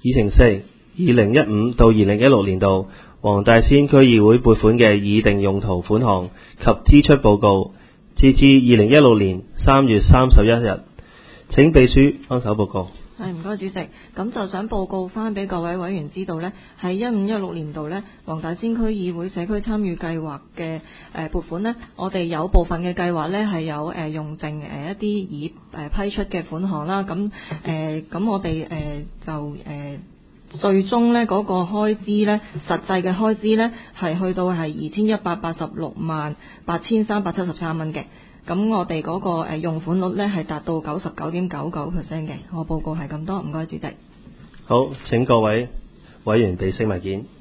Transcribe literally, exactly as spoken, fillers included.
議程四：二零一五到二零一六年度黃大仙區議會撥款嘅擬定用途款項及支出報告，截至二零一六年三月三十一日。請秘書幫手報告。 係，唔該主席，咁就想報告翻俾各位委員知道呢，喺一五一六年度呢，黃大仙區議會社區參與計劃嘅誒撥款呢，我哋有部分嘅計劃呢係有誒、呃、用剩誒一啲已誒、呃、批出嘅款項啦，咁誒咁我哋誒、呃、就誒、呃、最終呢嗰、那個開支呢，實際嘅開支呢係去到係二千一百八十六萬八千三百七十三蚊嘅。咁我哋嗰個用款率呢係達到九十九點九九 percent 嘅。我報告係咁多，唔該主席。 好，請各位委員備悉文件。